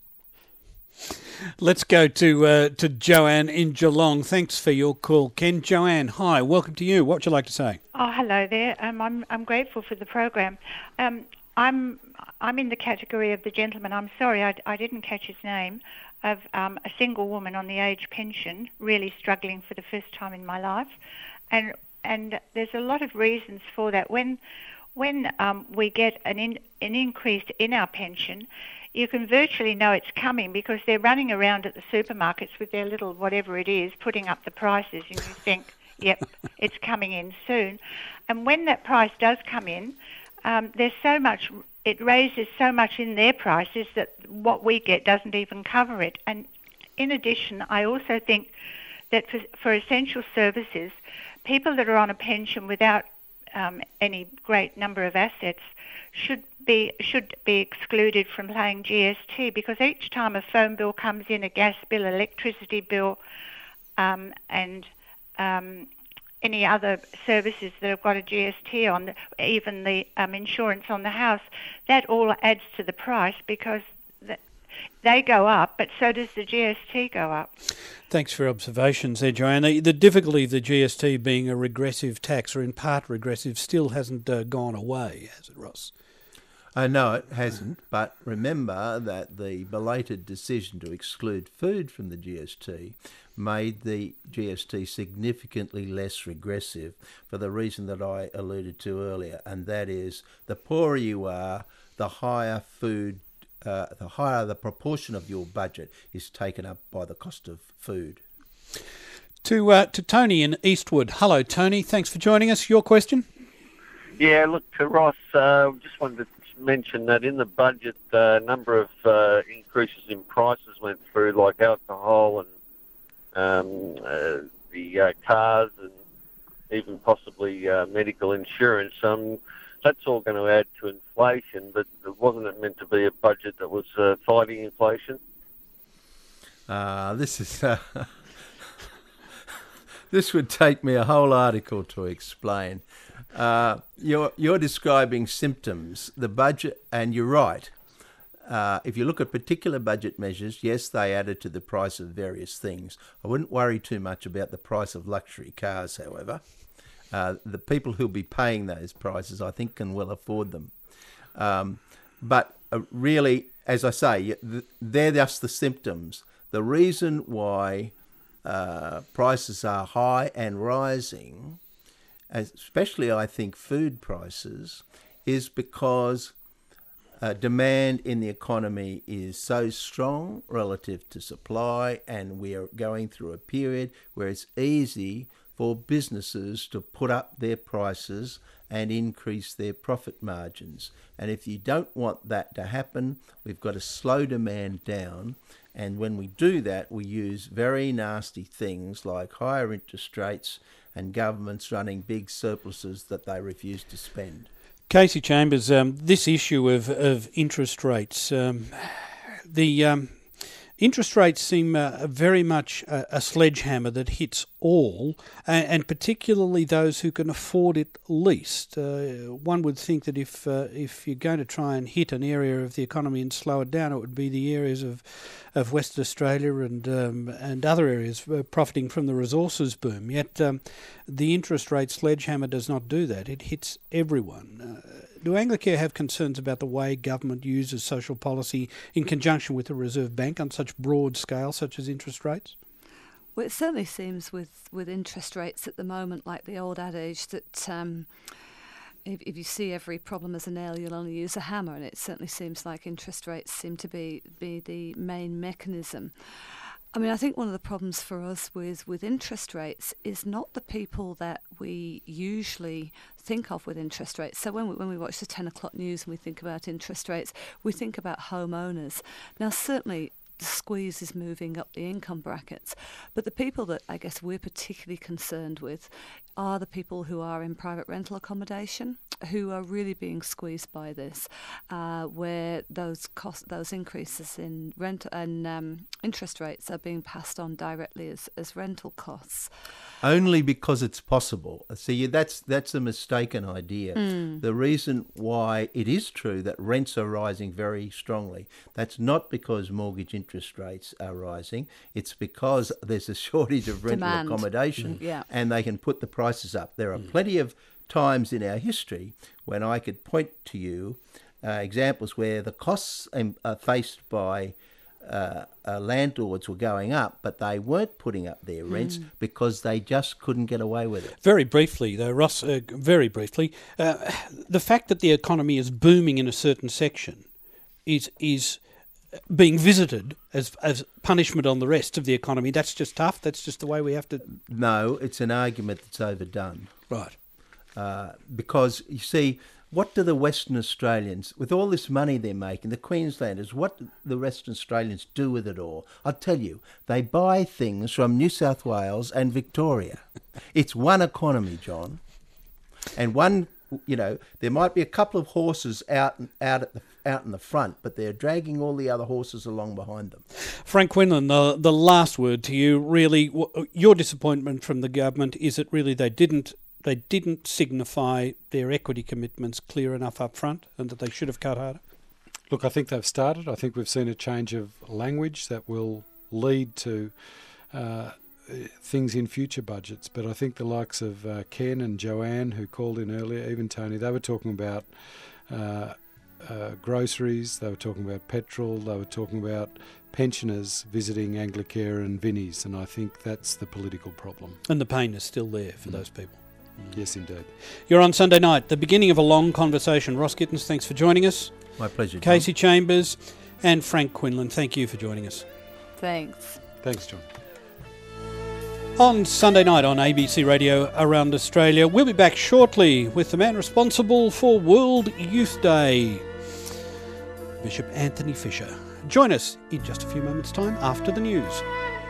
Speaker 2: Let's go to uh, to Joanne in Geelong. Thanks for your call, Ken. Joanne, hi, welcome to you. What would you like to say?
Speaker 9: Oh, hello there. Um, I'm I'm grateful for the program. Um, I'm I'm in the category of the gentleman. I'm sorry, I, I didn't catch his name. Of um, a single woman on the age pension, really struggling for the first time in my life, and and there's a lot of reasons for that. When when um, we get an in, an increase in our pension, you can virtually know it's coming because they're running around at the supermarkets with their little whatever it is, putting up the prices, and you think, yep, it's coming in soon. And when that price does come in, um, there's so much, it raises so much in their prices that what we get doesn't even cover it. And in addition, I also think that for, for essential services, people that are on a pension without um, any great number of assets should be should be excluded from paying G S T, because each time a phone bill comes in, a gas bill, electricity bill, um, and um, any other services that have got a G S T on, even the um, insurance on the house, that all adds to the price because the, they go up, but so does the G S T go up.
Speaker 2: Thanks for your observations there, Joanne. The, the difficulty of the G S T being a regressive tax, or in part regressive, still hasn't uh, gone away, has it, Ross?
Speaker 4: Uh, no, it hasn't, but remember that the belated decision to exclude food from the G S T made the G S T significantly less regressive for the reason that I alluded to earlier, and that is the poorer you are, the higher food, uh, the higher the proportion of your budget is taken up by the cost of food.
Speaker 2: To, uh, to Tony in Eastwood. Hello, Tony. Thanks for joining us. Your question?
Speaker 10: Yeah, look, to Ross, uh, just wanted to mention that in the budget, a uh, number of uh, increases in prices went through, like alcohol and um, uh, the uh, cars and even possibly uh, medical insurance. Um, that's all going to add to inflation, but wasn't it meant to be a budget that was uh, fighting inflation?
Speaker 4: Uh, this is uh, this would take me a whole article to explain. Uh, you're you're describing symptoms, the budget, and you're right. Uh, if you look at particular budget measures, yes, they added to the price of various things. I wouldn't worry too much about the price of luxury cars, however. Uh, the people who'll be paying those prices, I think, can well afford them. Um, but uh, really, as I say, they're just the symptoms. The reason why uh, prices are high and rising, especially I think food prices, is because uh, demand in the economy is so strong relative to supply, and we are going through a period where it's easy for businesses to put up their prices and increase their profit margins. And if you don't want that to happen, we've got to slow demand down. And when we do that, we use very nasty things like higher interest rates and governments running big surpluses that they refuse to spend.
Speaker 2: Kasey Chambers, um, this issue of, of interest rates, um, the um, interest rates seem uh, very much a, a sledgehammer that hits all, and, and particularly those who can afford it least. Uh, one would think that if uh, if you're going to try and hit an area of the economy and slow it down, it would be the areas of of Western Australia and um, and other areas uh, profiting from the resources boom. Yet um, the interest rate sledgehammer does not do that. It hits everyone. Uh, do Anglicare have concerns about the way government uses social policy in conjunction with the Reserve Bank on such broad scale, such as interest rates?
Speaker 5: Well, it certainly seems with, with interest rates at the moment, like the old adage that um, if, if you see every problem as a nail, you'll only use a hammer, and it certainly seems like interest rates seem to be, be the main mechanism. I mean, I think one of the problems for us with, with interest rates is not the people that we usually think of with interest rates. So when we, when we watch the ten o'clock news and we think about interest rates, we think about homeowners. Now, certainly the squeeze is moving up the income brackets, but the people that I guess we're particularly concerned with are the people who are in private rental accommodation, who are really being squeezed by this, uh, where those cost, those increases in rent and um, interest rates are being passed on directly as, as rental costs.
Speaker 4: Only because it's possible. See, that's that's a mistaken idea. Mm. The reason why it is true that rents are rising very strongly, that's not because mortgage interest rates are rising. It's because there's a shortage of rental
Speaker 5: Demand.
Speaker 4: accommodation,
Speaker 5: Mm, yeah.
Speaker 4: and they can put the prices up. There are mm. plenty of times in our history when I could point to you uh, examples where the costs um, are faced by uh, uh, landlords were going up, but they weren't putting up their rents mm. because they just couldn't get away with it.
Speaker 2: Very briefly, though, Ross, uh, very briefly, uh, the fact that the economy is booming in a certain section is is being visited as as punishment on the rest of the economy. That's just tough. That's just the way we have to...
Speaker 4: No, it's an argument that's overdone.
Speaker 2: Right.
Speaker 4: Uh, because, you see, what do the Western Australians, with all this money they're making, the Queenslanders, what do the Western Australians do with it all? I'll tell you, they buy things from New South Wales and Victoria. It's one economy, John. And one, you know, there might be a couple of horses out out at the out in the front, but they're dragging all the other horses along behind them.
Speaker 2: Frank Quinlan, the the last word to you. Really, your disappointment from the government is that really they didn't they didn't signify their equity commitments clear enough up front, and that they should have cut harder.
Speaker 6: Look, I think they've started. I think we've seen a change of language that will lead to uh, things in future budgets. But I think the likes of uh, Ken and Joanne, who called in earlier, even Tony, they were talking about uh, uh, groceries, they were talking about petrol, they were talking about pensioners visiting Anglicare and Vinnie's, and I think that's the political problem.
Speaker 2: And the pain is still there for mm. those people.
Speaker 6: Mm. Yes, indeed.
Speaker 2: You're on Sunday night, the beginning of a long conversation. Ross Gittins, thanks for joining us.
Speaker 4: My pleasure, John.
Speaker 2: Kasey Chambers and Frank Quinlan, thank you for joining us.
Speaker 5: Thanks.
Speaker 6: Thanks, John.
Speaker 2: On Sunday night on A B C Radio Around Australia, we'll be back shortly with the man responsible for World Youth Day, Bishop Anthony Fisher. Join us in just a few moments' time after the news.